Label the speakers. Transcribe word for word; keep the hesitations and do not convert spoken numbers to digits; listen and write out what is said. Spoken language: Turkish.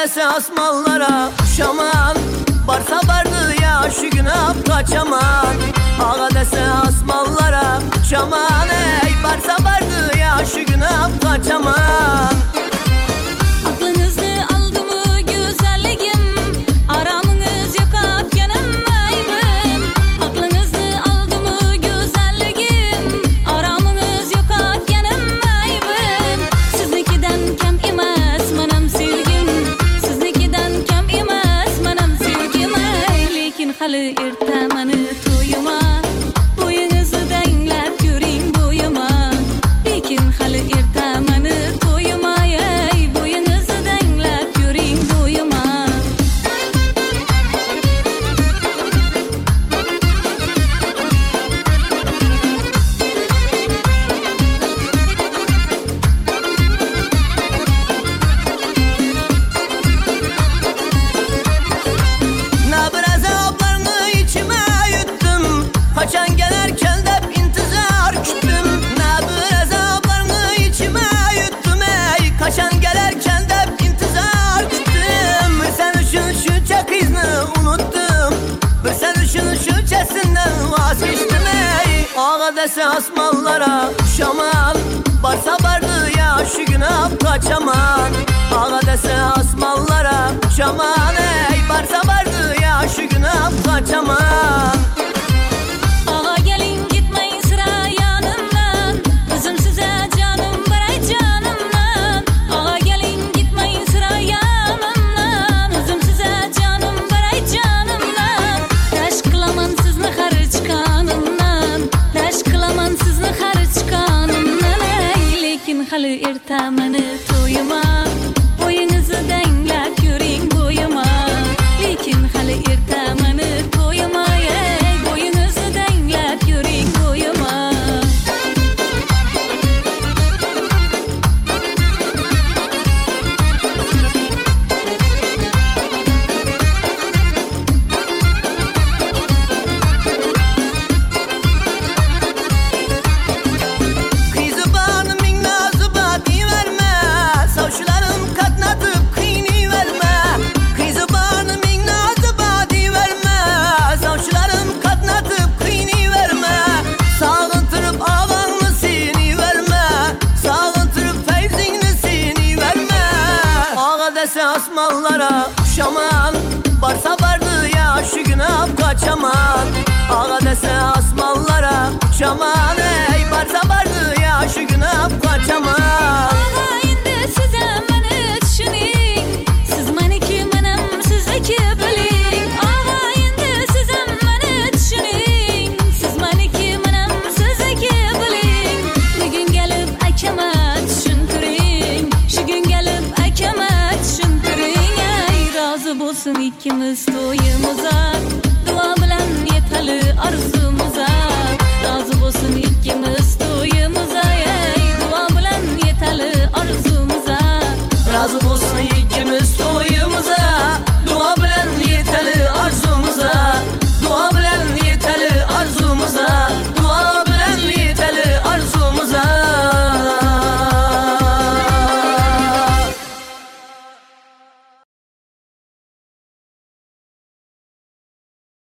Speaker 1: dese asmallara şaman, varsa vardı ya şu günah kaçaman. Ağa dese asmallara şaman, ey varsa vardı ya şu günah kaçaman.
Speaker 2: Aklınızı aldı mı güzelliğim, aramınız yok afyanım aybım. Aklınızı aldı mı güzelliğim, aramınız yok afyanım aybım. Siznikiden kem emas manam sevgim, siznikiden kem emas manam sevgim. Lekin hali ertamani to'yima, bo'yingizni danglab ko'ring bo'yima. Lekin hali ertamani to'yima, ey bo'yingizni danglab ko'ring bo'yima.
Speaker 1: Ne bir azaplarını içime yuttum, kaçan gelerken de intizar küttüm. Ne bir azaplarını içime yuttum, ey kaçan gelerken de intizar küttüm. Bir sen üçün şu çakizini unuttum, bir sen üçün şu çesinden vazgeçtim ey. Ağa dese asmallara şaman, varsa vardı ya şu günah kaçaman. Ağa dese asmallara şaman, ey varsa vardı ya şu günah kaçaman.
Speaker 2: Ağa gelin gitmeyin sıra yanımdan, özüm size canım baray canımdan. Ağa gelin gitmeyin sıra yanımdan, özüm size canım baray canımdan. Taş kılaman sizni har chiqqanimdan, taş kılaman sizni har chiqqanimdan. Ey lekin hali ertamani to'yima, bo'yingizni danglab ko'ring bo'yima. Lekin hali ertamani to'yima, ey bo'yingizni danglab ko'ring bo'yima.
Speaker 1: Kızı bana min nazı badi verme, savşularım katnatıp kıyni verme. Kızı bana min nazı badi verme, savşularım katnatıp kıyni verme. Sağıntırıp avanlı seni verme, sağıntırıp feyzini seni verme. Ağa dese asmallara şaman, varsa vardı ya şu günah kaçaman. Ağa dese asmallara şaman, ey varsa vardı ya şu günah kaçaman.
Speaker 2: Ağa endi size meni tushuning, siz meniki menam sizniki biling. Ağa endi size meni tushuning, siz meniki menam sizniki biling. Bugun kelib akama tushuntiring, shu gün kelib akama tushuntiring. Ey rozi bo'lsin ikkimiz to'yimiza, duo bilan yetali orzumuza. Rozi bo'lsin ikkimiz to'yimiza, ey duo bilan yetali orzumuza.
Speaker 1: Razı olsun